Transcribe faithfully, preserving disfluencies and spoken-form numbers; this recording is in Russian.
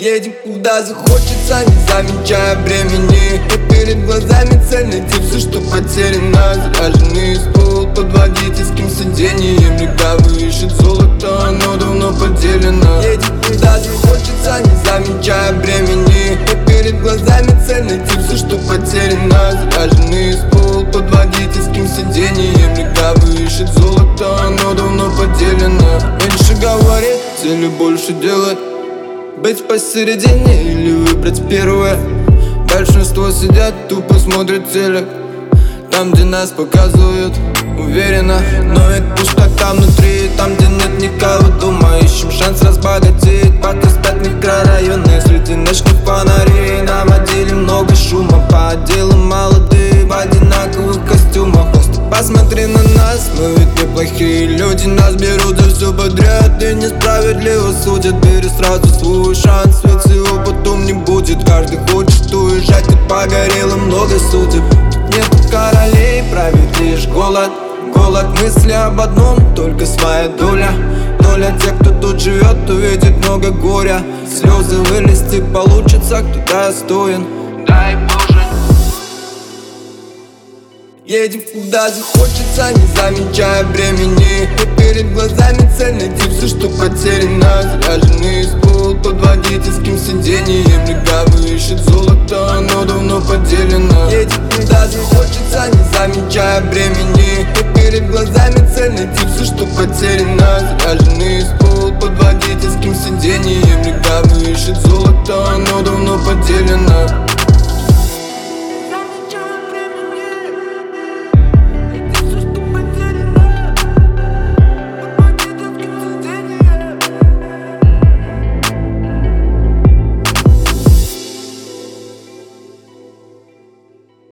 Едем куда захочется, не замечая времени. И перед глазами цель найти все, что потеряно. Заряженный из пол под водительским сиденьем. Легавый ищет золото, оно давно поделено. Едем куда захочется, не замечая времени. И перед глазами цель найти все, что потеряно. Заряженный из пол под водительским сиденьем. Легавый ищет золото, оно давно поделено. Меньше говорит, цели больше делать. Быть посередине или выбрать первое. Большинство сидят, тупо смотрят телек. Там, где нас показывают уверенно, но это пустота внутри. Там, где нет никого дома, ищем шанс разбогатеть. Пока спят микрорайоны среди ночных фонарей. Наводили много шума по отделам молодые в одинаковых костюмах. Просто посмотри на нас, мы ведь неплохие люди. Нас берут за все подряд и несправедливо судят. Бери сразу свой шанс, ведь его потом не будет. Каждый хочет уезжать, и погорело много судеб. Нету королей, правит лишь голод. Голод мысли об одном, только своя доля. Доля тех, кто тут живет, увидит много горя. Слезы вылезти получится, кто достоин. Дай Боже. Едем куда захочется, не замечая времени. И перед глазами цель найти все, что потеряно. Заряженный из пол под водительским сиденьем. Легавый ищет золото, оно давно поделено. Едем куда захочется, не замечая времени. И перед глазами цель найти все, что потеряно. Заряженный из пол под водительским сиденьем. Легавый ищет золото, оно давно поделено.